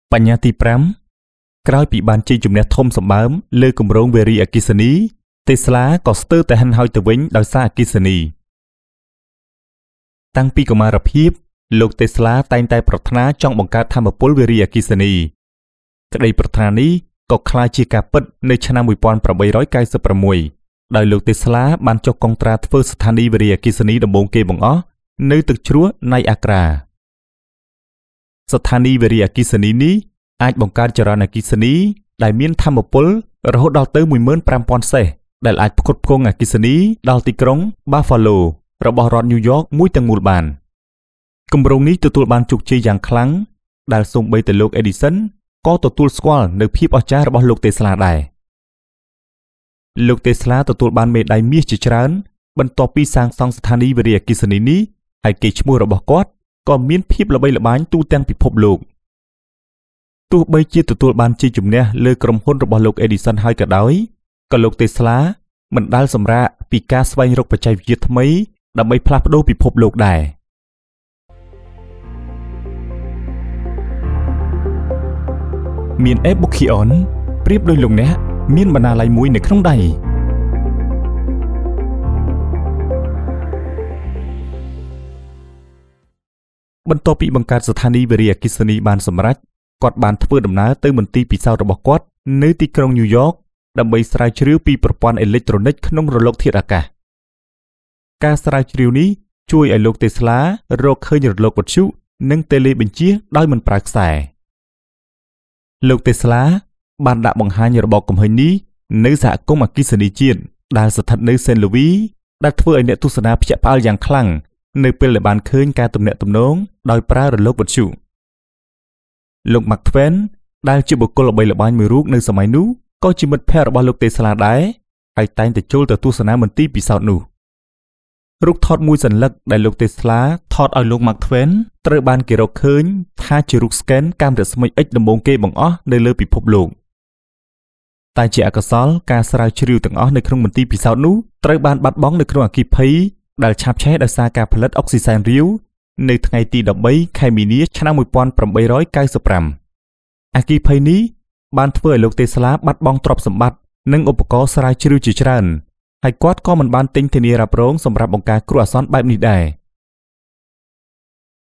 បញ្ញត្តិ5ក្រោយពីបានជ័យជំនះធំសម្បើមលើគម្រោងវេរីអគ្គិសនីទេស្លាក៏ស្ទើរតែហិនហោចទៅវិញដោយសារអគ្គិសនីតាំងពីកុមារភាពលោកទេស្លាតែងតែប្រាថ្នាចង់បង្កើតថាមពលវេរីអគ្គិសនីក្តីប្រាថ្នានេះក៏ក្លាយជាការពិតនៅឆ្នាំ1896ដោយលោកទេស្លាបានចុះកុងត្រាធ្វើស្ថានីយ៍វេរីអគ្គិសនីដំបូងគេបង្អស់នៅទឹកជ្រោះណៃអាក្រាស្ថានីយ៍វេរីអគ្គិសនីនេះអាចបង្កើតចរន្តអគ្គិសនីដែលមានថាមពលរហូតដល់ទៅ 15,000 សេសដែលអាចផ្គត់ផ្គង់អគ្គិសនីដល់ទីក្រុង Buffalo របស់រដ្ឋ New York មួយទាំងមូលបានគម្រោងនេះទទួលបានជោគជ័យយ៉ាងខ្លាំងដែលសូម្បីតែលោក Edison ក៏ទទួលស្គាល់នូវភាពអស្ចារ្យរបស់លោកទេស្លាដែរលោកទេស្លាទទួលបានមេដាយមាសជាច្រើនបន្ទាប់ពីសាងសង់ស្ថានីយ៍វេរីអគ្គិសនីនេះហើយកេរ្តិ៍ឈ្មោះរបស់គាត់ក៏មានភាពល្បីល្បាញទូទាំងពិភពលោកទោះបីជាទទួលបានជ័យជំនះលើក្រុមហ៊ុនរបស់លោក Edison ហើយក៏ដោយក៏លោកទេស្លាមិនដែលសម្រាកពីការស្វែងរកបច្ចេកវិទ្យាថ្មីដើម្បីផ្លាស់ប្ដូរពិភពលោកដែរមានអេបុគីអនប្រៀបដូចលោកអ្នកមានបណ្ណាល័យមួយនៅក្នុងដៃបន្ទាប់ពីបង្កើតស្ថានីយ៍វេរីអគ្គិសនីបានសម្រេចគាត់បានធ្វើដំណើរទៅមន្ទីរពិសោធន៍របស់គាត់នៅទីក្រុងញូវយ៉កដើម្បីស្រាវជ្រាវពីប្រព័ន្ធអេឡិចត្រូនិកក្នុងរលកធាតុអាកាសការស្រាវជ្រាវនេះជួយឲ្យលោកទេស្លារកឃើញរលកវិទ្យុនិងតេឡេបញ្ជាដោយមិនប្រើខ្សែលោកទេស្លាបានដាក់បង្ហាញរបបកំហិញនេះនៅសហគមន៍អគ្គិសនីជាតិដែលស្ថិតនៅសេនលូវីដែលធ្វើឲ្យអ្នកទស្សនាភ្ញាក់ផ្អើលយ៉ាងខ្លាំងនៅពេលដែលបានឃើញការទំនាក់ទំនងដោយប្រើរលកវិទ្យុលោក Mark Twain ដែលជាបុគ្គលល្បីល្បាញមួយរូបនៅសម័យនោះក៏ជាមិត្តភក្តិរបស់លោកទេស្លាដែរហើយតែងតែចូលទៅទស្សនាមន្ទីរពិសោធន៍នោះរូបថតមួយសន្លឹកដែលលោកទេស្លាថតឲ្យលោក Mark Twain ត្រូវបានគេរកឃើញថាជារូបស្កេនកាំរស្មី X ដំបូងគេបង្អស់នៅលើពិភពលោកតែជាអកុសលការស្រាវជ្រាវទាំងអស់នៅក្នុងមន្ទីរពិសោធន៍នោះត្រូវបានបាត់បង់នៅក្នុងអគ្គិភ័យដែលឆាបឆេះដោយសារការផលិតអុកស៊ីសែនរាវនៅថ្ងៃទី13ខែមីនាឆ្នាំ1895អគ្គិភ័យនេះបានធ្វើឲ្យលោកទេស្លាបាត់បង់ទ្រព្យសម្បត្តិនិងឧបករណ៍ស្រាវជ្រាវជាច្រើនហើយគាត់ក៏មិនបានទិញធានារ៉ាប់រងសម្រាប់បង្ការគ្រោះអាសន្នបែបនេះដែរ